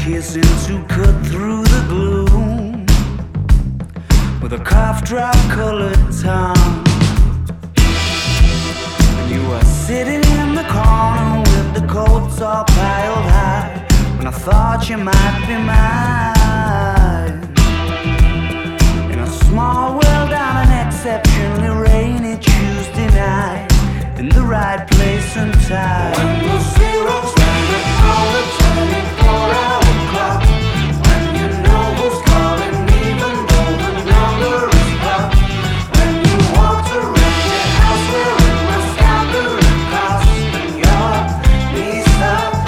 kissing to cut through the gloom with a cough drop colored tongue. And you were sitting in the corner with the coats all piled high when I thought you might be mine. In a small world on an exceptionally rainy Tuesday night, in the right place and time. When the zero's standing on the 24-hour clock, when you know who's calling even though the number is blocked, when you walked around your house wearing my scalpel cost and your knees stopped.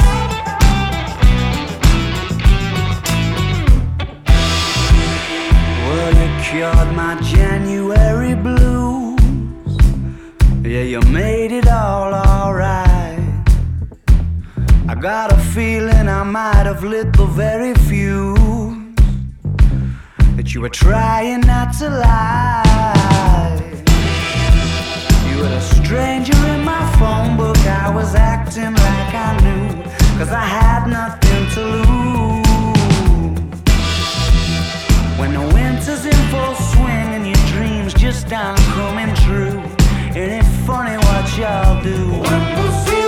Well, you cured my January blues. Yeah, you made it all alright. I got a feeling I might have lit the very fuse that you were trying not to lie. You were a stranger in my phone book. I was acting like I knew, 'cause I had nothing to lose. When the winter's in full swing and your dreams just aren't coming true, ain't it funny what y'all do? When the